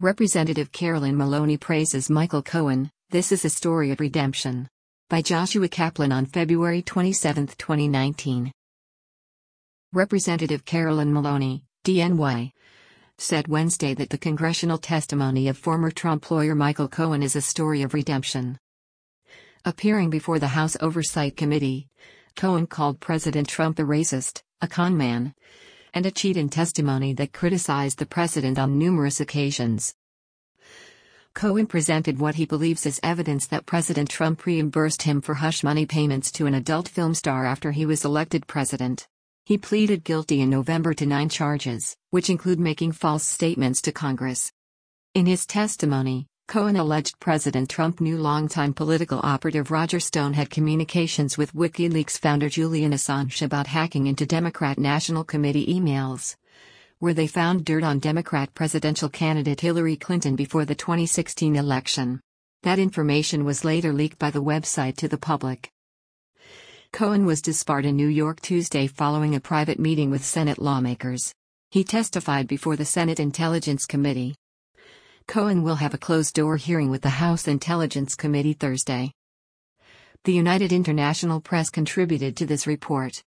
Representative Carolyn Maloney praises Michael Cohen, "This is a story of redemption." By Joshua Kaplan on February 27, 2019. Representative Carolyn Maloney, DNY, said Wednesday that the congressional testimony of former Trump lawyer Michael Cohen is a story of redemption. Appearing before the House Oversight Committee, Cohen called President Trump a racist, a con man, and a cheat in testimony that criticized the president on numerous occasions. Cohen presented what he believes is evidence that President Trump reimbursed him for hush money payments to an adult film star after he was elected president. He pleaded guilty in November to 9 charges, which include making false statements to Congress. In his testimony, Cohen alleged President Trump knew longtime political operative Roger Stone had communications with WikiLeaks founder Julian Assange about hacking into Democrat National Committee emails, where they found dirt on Democrat presidential candidate Hillary Clinton before the 2016 election. That information was later leaked by the website to the public. Cohen was disbarred in New York Tuesday following a private meeting with Senate lawmakers. He testified before the Senate Intelligence Committee. Cohen will have a closed-door hearing with the House Intelligence Committee Thursday. The United International Press contributed to this report.